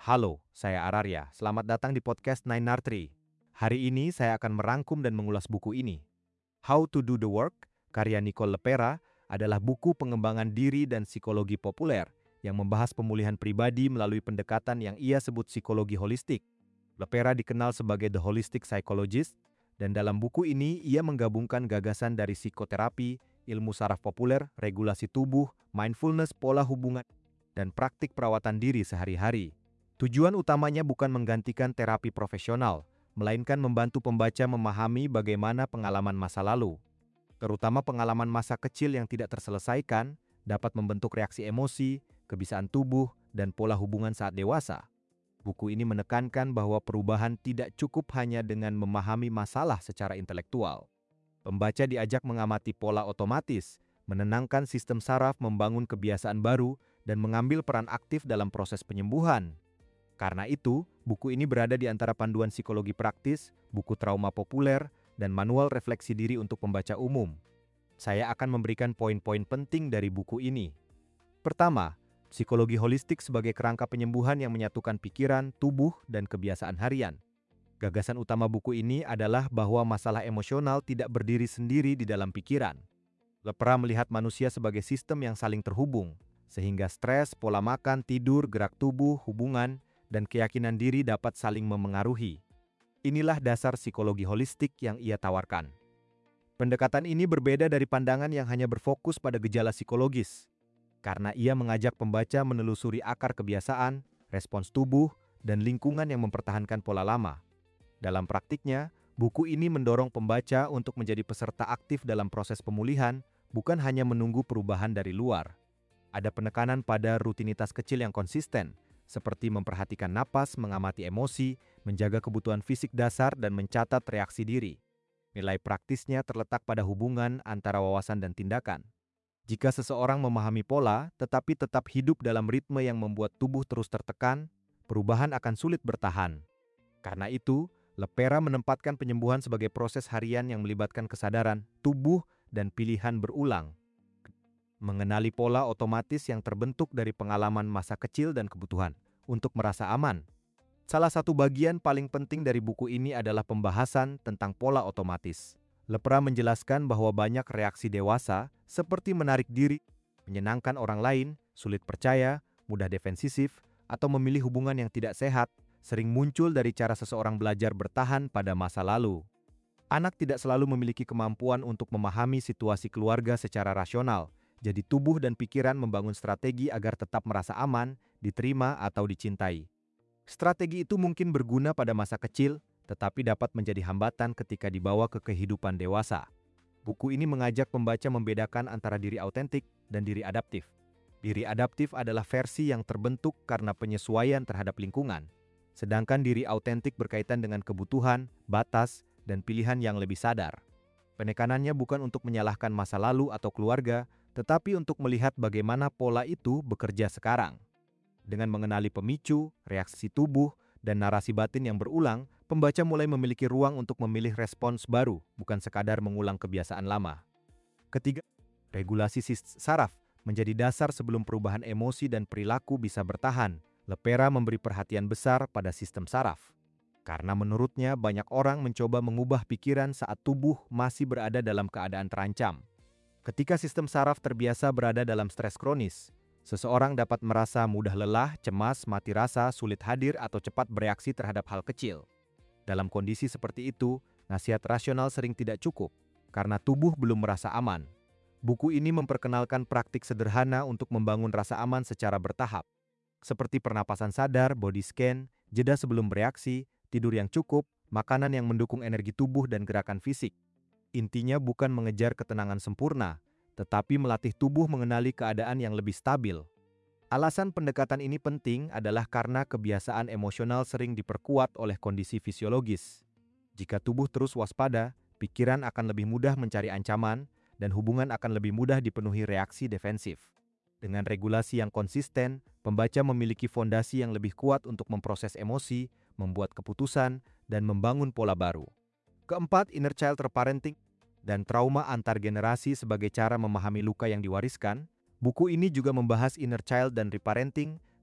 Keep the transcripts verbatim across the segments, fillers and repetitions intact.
Halo, saya Ararya. Selamat datang di podcast Nine Nartri. Hari ini saya akan merangkum dan mengulas buku ini. How to Do the Work, karya Nicole LePera, adalah buku pengembangan diri dan psikologi populer yang membahas pemulihan pribadi melalui pendekatan yang ia sebut psikologi holistik. LePera dikenal sebagai The Holistic Psychologist, dan dalam buku ini ia menggabungkan gagasan dari psikoterapi, ilmu saraf populer, regulasi tubuh, mindfulness, pola hubungan, dan praktik perawatan diri sehari-hari. Tujuan utamanya bukan menggantikan terapi profesional, melainkan membantu pembaca memahami bagaimana pengalaman masa lalu, terutama pengalaman masa kecil yang tidak terselesaikan, dapat membentuk reaksi emosi, kebiasaan tubuh, dan pola hubungan saat dewasa. Buku ini menekankan bahwa perubahan tidak cukup hanya dengan memahami masalah secara intelektual. Pembaca diajak mengamati pola otomatis, menenangkan sistem saraf, membangun kebiasaan baru, dan mengambil peran aktif dalam proses penyembuhan. Karena itu, buku ini berada di antara panduan psikologi praktis, buku trauma populer, dan manual refleksi diri untuk pembaca umum. Saya akan memberikan poin-poin penting dari buku ini. Pertama, psikologi holistik sebagai kerangka penyembuhan yang menyatukan pikiran, tubuh, dan kebiasaan harian. Gagasan utama buku ini adalah bahwa masalah emosional tidak berdiri sendiri di dalam pikiran. LePera melihat manusia sebagai sistem yang saling terhubung, sehingga stres, pola makan, tidur, gerak tubuh, hubungan, dan keyakinan diri dapat saling memengaruhi. Inilah dasar psikologi holistik yang ia tawarkan. Pendekatan ini berbeda dari pandangan yang hanya berfokus pada gejala psikologis, karena ia mengajak pembaca menelusuri akar kebiasaan, respons tubuh, dan lingkungan yang mempertahankan pola lama. Dalam praktiknya, buku ini mendorong pembaca untuk menjadi peserta aktif dalam proses pemulihan, bukan hanya menunggu perubahan dari luar. Ada penekanan pada rutinitas kecil yang konsisten, seperti memperhatikan napas, mengamati emosi, menjaga kebutuhan fisik dasar, dan mencatat reaksi diri. Nilai praktisnya terletak pada hubungan antara wawasan dan tindakan. Jika seseorang memahami pola, tetapi tetap hidup dalam ritme yang membuat tubuh terus tertekan, perubahan akan sulit bertahan. Karena itu, LePera menempatkan penyembuhan sebagai proses harian yang melibatkan kesadaran, tubuh, dan pilihan berulang. Mengenali pola otomatis yang terbentuk dari pengalaman masa kecil dan kebutuhan untuk merasa aman. Salah satu bagian paling penting dari buku ini adalah pembahasan tentang pola otomatis. LePera menjelaskan bahwa banyak reaksi dewasa seperti menarik diri, menyenangkan orang lain, sulit percaya, mudah defensif, atau memilih hubungan yang tidak sehat, sering muncul dari cara seseorang belajar bertahan pada masa lalu. Anak tidak selalu memiliki kemampuan untuk memahami situasi keluarga secara rasional. Jadi tubuh dan pikiran membangun strategi agar tetap merasa aman, diterima, atau dicintai. Strategi itu mungkin berguna pada masa kecil, tetapi dapat menjadi hambatan ketika dibawa ke kehidupan dewasa. Buku ini mengajak pembaca membedakan antara diri autentik dan diri adaptif. Diri adaptif adalah versi yang terbentuk karena penyesuaian terhadap lingkungan. Sedangkan diri autentik berkaitan dengan kebutuhan, batas, dan pilihan yang lebih sadar. Penekanannya bukan untuk menyalahkan masa lalu atau keluarga, tetapi untuk melihat bagaimana pola itu bekerja sekarang. Dengan mengenali pemicu, reaksi tubuh, dan narasi batin yang berulang, pembaca mulai memiliki ruang untuk memilih respons baru, bukan sekadar mengulang kebiasaan lama. Ketiga, regulasi saraf menjadi dasar sebelum perubahan emosi dan perilaku bisa bertahan. LePera memberi perhatian besar pada sistem saraf. Karena menurutnya banyak orang mencoba mengubah pikiran saat tubuh masih berada dalam keadaan terancam. Ketika sistem saraf terbiasa berada dalam stres kronis, seseorang dapat merasa mudah lelah, cemas, mati rasa, sulit hadir, atau cepat bereaksi terhadap hal kecil. Dalam kondisi seperti itu, nasihat rasional sering tidak cukup, karena tubuh belum merasa aman. Buku ini memperkenalkan praktik sederhana untuk membangun rasa aman secara bertahap, seperti pernapasan sadar, body scan, jeda sebelum bereaksi, tidur yang cukup, makanan yang mendukung energi tubuh dan gerakan fisik. Intinya bukan mengejar ketenangan sempurna, tetapi melatih tubuh mengenali keadaan yang lebih stabil. Alasan pendekatan ini penting adalah karena kebiasaan emosional sering diperkuat oleh kondisi fisiologis. Jika tubuh terus waspada, pikiran akan lebih mudah mencari ancaman, dan hubungan akan lebih mudah dipenuhi reaksi defensif. Dengan regulasi yang konsisten, pembaca memiliki fondasi yang lebih kuat untuk memproses emosi, membuat keputusan, dan membangun pola baru. Keempat, inner child reparenting dan trauma antar generasi sebagai cara memahami luka yang diwariskan. Buku ini juga membahas inner child dan reparenting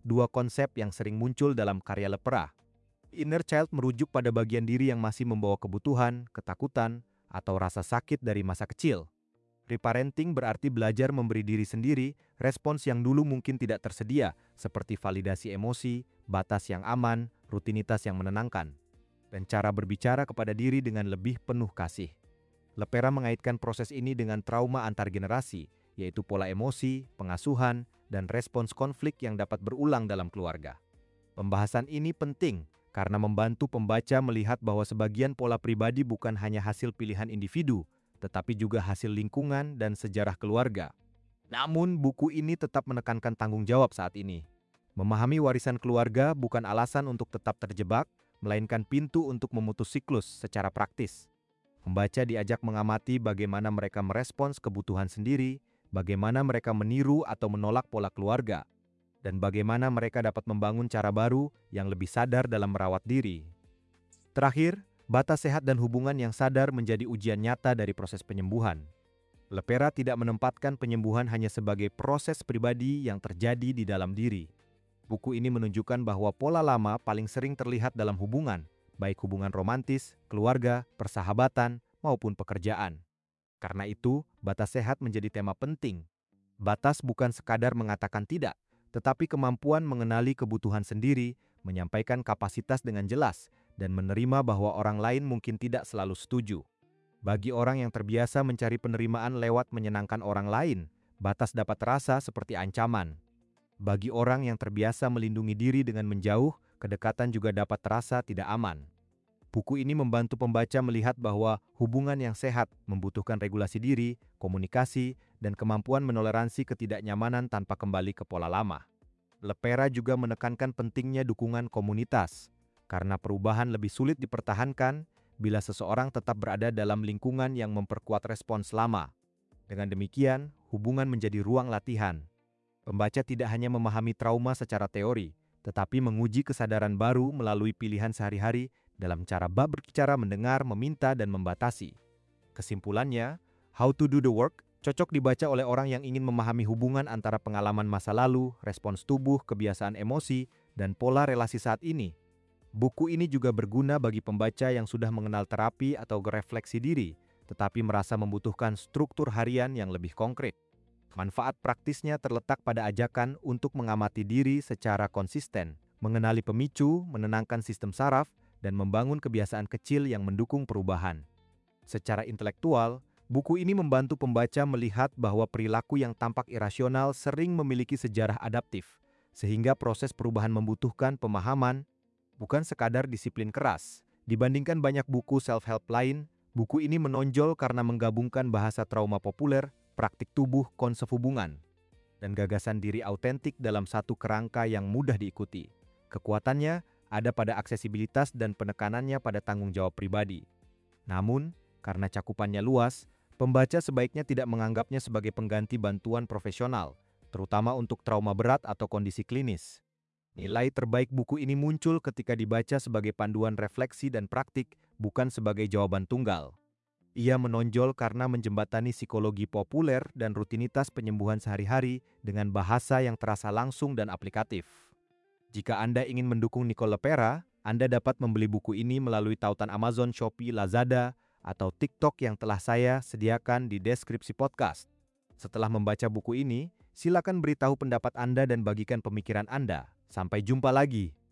dua konsep yang sering muncul dalam karya Lepera. Inner child merujuk pada bagian diri yang masih membawa kebutuhan, ketakutan, atau rasa sakit dari masa kecil. Reparenting berarti belajar memberi diri sendiri respons yang dulu mungkin tidak tersedia, seperti validasi emosi, batas yang aman, rutinitas yang menenangkan, dan cara berbicara kepada diri dengan lebih penuh kasih. Lepera mengaitkan proses ini dengan trauma antar generasi, yaitu pola emosi, pengasuhan, dan respons konflik yang dapat berulang dalam keluarga. Pembahasan ini penting karena membantu pembaca melihat bahwa sebagian pola pribadi bukan hanya hasil pilihan individu, tetapi juga hasil lingkungan dan sejarah keluarga. Namun, buku ini tetap menekankan tanggung jawab saat ini. Memahami warisan keluarga bukan alasan untuk tetap terjebak, melainkan pintu untuk memutus siklus secara praktis. Pembaca diajak mengamati bagaimana mereka merespons kebutuhan sendiri, bagaimana mereka meniru atau menolak pola keluarga, dan bagaimana mereka dapat membangun cara baru yang lebih sadar dalam merawat diri. Terakhir, batas sehat dan hubungan yang sadar menjadi ujian nyata dari proses penyembuhan. Lepera tidak menempatkan penyembuhan hanya sebagai proses pribadi yang terjadi di dalam diri. Buku ini menunjukkan bahwa pola lama paling sering terlihat dalam hubungan, baik hubungan romantis, keluarga, persahabatan, maupun pekerjaan. Karena itu, batas sehat menjadi tema penting. Batas bukan sekadar mengatakan tidak, tetapi kemampuan mengenali kebutuhan sendiri, menyampaikan kapasitas dengan jelas, dan menerima bahwa orang lain mungkin tidak selalu setuju. Bagi orang yang terbiasa mencari penerimaan lewat menyenangkan orang lain, batas dapat terasa seperti ancaman. Bagi orang yang terbiasa melindungi diri dengan menjauh, kedekatan juga dapat terasa tidak aman. Buku ini membantu pembaca melihat bahwa hubungan yang sehat membutuhkan regulasi diri, komunikasi, dan kemampuan menoleransi ketidaknyamanan tanpa kembali ke pola lama. Lepera juga menekankan pentingnya dukungan komunitas, karena perubahan lebih sulit dipertahankan bila seseorang tetap berada dalam lingkungan yang memperkuat respons lama. Dengan demikian, hubungan menjadi ruang latihan. Pembaca tidak hanya memahami trauma secara teori, tetapi menguji kesadaran baru melalui pilihan sehari-hari dalam cara bab berbicara, mendengar, meminta, dan membatasi. Kesimpulannya, How to Do the Work cocok dibaca oleh orang yang ingin memahami hubungan antara pengalaman masa lalu, respons tubuh, kebiasaan emosi, dan pola relasi saat ini. Buku ini juga berguna bagi pembaca yang sudah mengenal terapi atau refleksi diri, tetapi merasa membutuhkan struktur harian yang lebih konkret. Manfaat praktisnya terletak pada ajakan untuk mengamati diri secara konsisten, mengenali pemicu, menenangkan sistem saraf, dan membangun kebiasaan kecil yang mendukung perubahan. Secara intelektual, buku ini membantu pembaca melihat bahwa perilaku yang tampak irasional sering memiliki sejarah adaptif, sehingga proses perubahan membutuhkan pemahaman, bukan sekadar disiplin keras. Dibandingkan banyak buku self-help lain, buku ini menonjol karena menggabungkan bahasa trauma populer, praktik tubuh, konsep hubungan, dan gagasan diri autentik dalam satu kerangka yang mudah diikuti. Kekuatannya ada pada aksesibilitas dan penekanannya pada tanggung jawab pribadi. Namun, karena cakupannya luas, pembaca sebaiknya tidak menganggapnya sebagai pengganti bantuan profesional, terutama untuk trauma berat atau kondisi klinis. Nilai terbaik buku ini muncul ketika dibaca sebagai panduan refleksi dan praktik, bukan sebagai jawaban tunggal. Ia menonjol karena menjembatani psikologi populer dan rutinitas penyembuhan sehari-hari dengan bahasa yang terasa langsung dan aplikatif. Jika Anda ingin mendukung Nicole Lepera, Anda dapat membeli buku ini melalui tautan Amazon, Shopee, Lazada, atau TikTok yang telah saya sediakan di deskripsi podcast. Setelah membaca buku ini, silakan beritahu pendapat Anda dan bagikan pemikiran Anda. Sampai jumpa lagi.